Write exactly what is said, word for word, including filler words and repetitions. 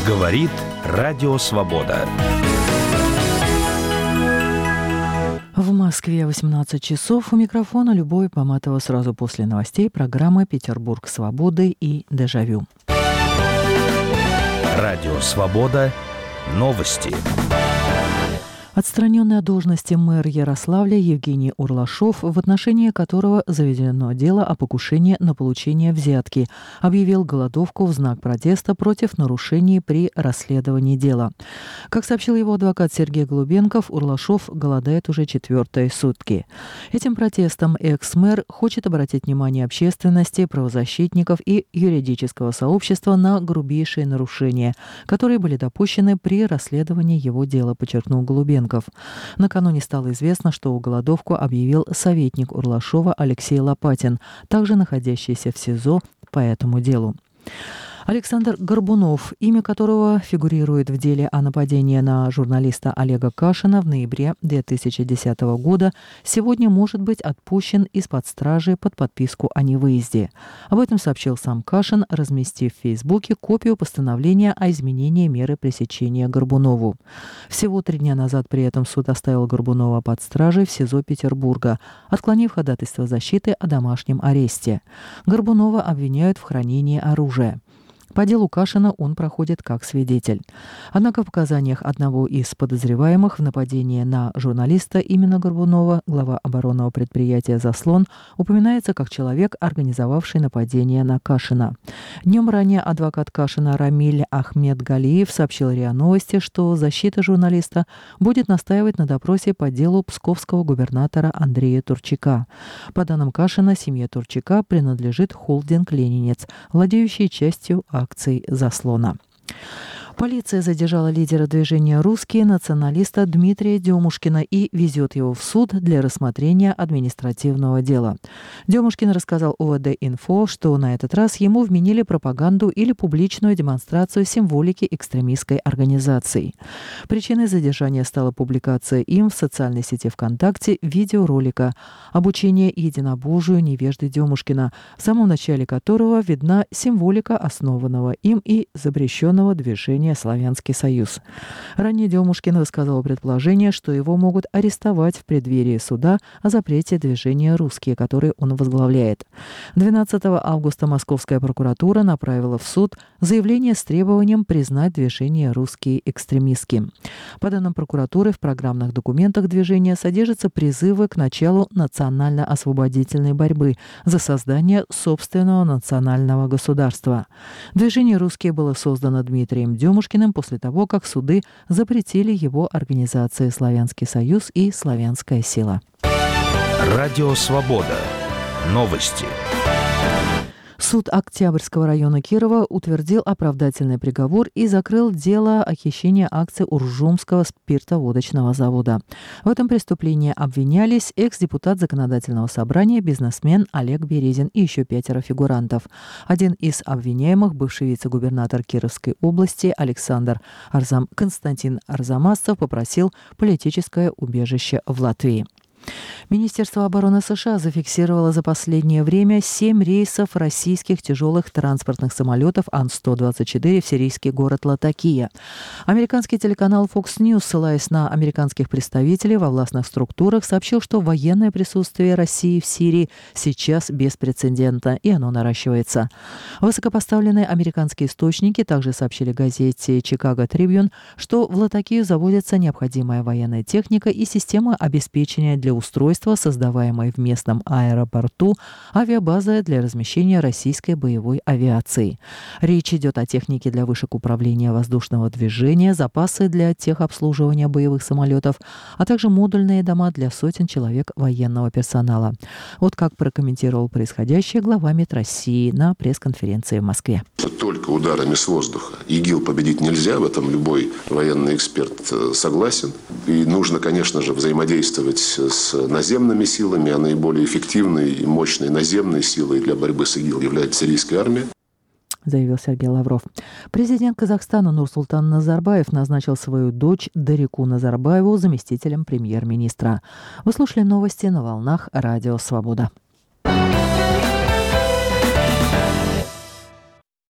Говорит Радио Свобода. В Москве восемнадцать часов. У микрофона Любовь Поматова. Сразу после новостей программы «Петербург свободы» и «Дежавю». Радио Свобода. Новости. Отстраненный от должности мэр Ярославля Евгений Урлашов, в отношении которого заведено дело о покушении на получение взятки, объявил голодовку в знак протеста против нарушений при расследовании дела. Как сообщил его адвокат Сергей Голубенков, Урлашов голодает уже четвертые сутки. Этим протестом экс-мэр хочет обратить внимание общественности, правозащитников и юридического сообщества на грубейшие нарушения, которые были допущены при расследовании его дела, подчеркнул Голубенков. Накануне стало известно, что голодовку объявил советник Урлашова Алексей Лопатин, также находящийся в СИЗО по этому делу. Александр Горбунов, имя которого фигурирует в деле о нападении на журналиста Олега Кашина в ноябре две тысячи десятого года, сегодня может быть отпущен из-под стражи под подписку о невыезде. Об этом сообщил сам Кашин, разместив в Фейсбуке копию постановления о изменении меры пресечения Горбунову. Всего три дня назад при этом суд оставил Горбунова под стражей в СИЗО Петербурга, отклонив ходатайство защиты о домашнем аресте. Горбунова обвиняют в хранении оружия. По делу Кашина он проходит как свидетель. Однако в показаниях одного из подозреваемых в нападении на журналиста именно Горбунова, глава оборонного предприятия «Заслон», упоминается как человек, организовавший нападение на Кашина. Днем ранее адвокат Кашина Рамиль Ахмедгалиев сообщил РИА Новости, что защита журналиста будет настаивать на допросе по делу псковского губернатора Андрея Турчака. По данным Кашина, семье Турчака принадлежит холдинг «Ленинец», владеющий частью акций «Заслона». Полиция задержала лидера движения «Русские» националиста Дмитрия Демушкина и везет его в суд для рассмотрения административного дела. Демушкин рассказал ОВД-Инфо, что на этот раз ему вменили пропаганду или публичную демонстрацию символики экстремистской организации. Причиной задержания стала публикация им в социальной сети ВКонтакте видеоролика «Обучение единобожию невежды Демушкина», в самом начале которого видна символика основанного им и запрещенного движения «Славянский Союз». Ранее Демушкин высказал предположение, что его могут арестовать в преддверии суда о запрете движения «Русские», который он возглавляет. двенадцатого августа Московская прокуратура направила в суд заявление с требованием признать движение «Русские» экстремистским. По данным прокуратуры, в программных документах движения содержатся призывы к началу национально-освободительной борьбы за создание собственного национального государства. Движение «Русские» было создано Дмитрием Демушкиным после того, как суды запретили его организации «Славянский Союз» и «Славянская сила». Радио Свобода. Новости. Суд Октябрьского района Кирова утвердил оправдательный приговор и закрыл дело о хищении акций Уржумского спиртоводочного завода. В этом преступлении обвинялись экс-депутат Законодательного собрания, бизнесмен Олег Березин и еще пятеро фигурантов. Один из обвиняемых, бывший вице-губернатор Кировской области Александр Арзам... Константин Арзамасов, попросил политическое убежище в Латвии. Министерство обороны США зафиксировало за последнее время семь рейсов российских тяжелых транспортных самолетов Ан сто двадцать четыре в сирийский город Латакия. Американский телеканал Fox News, ссылаясь на американских представителей во властных структурах, сообщил, что военное присутствие России в Сирии сейчас беспрецедентно, и оно наращивается. Высокопоставленные американские источники также сообщили газете «Чикаго Трибьюн», что в Латакию заводится необходимая военная техника и система обеспечения для устройства, создаваемой в местном аэропорту, авиабаза для размещения российской боевой авиации. Речь идет о технике для вышек управления воздушного движения, запасы для техобслуживания боевых самолетов, а также модульные дома для сотен человек военного персонала. Вот как прокомментировал происходящее глава МИД России на пресс-конференции в Москве. Только ударами с воздуха ИГИЛ победить нельзя, в этом любой военный эксперт согласен. И нужно, конечно же, взаимодействовать с наземными силами, а наиболее эффективной и мощной наземной силой для борьбы с ИГИЛ является сирийская армия, заявил Сергей Лавров. Президент Казахстана Нурсултан Назарбаев назначил свою дочь Дарику Назарбаеву заместителем премьер-министра. Вы слушали новости на волнах Радио Свобода.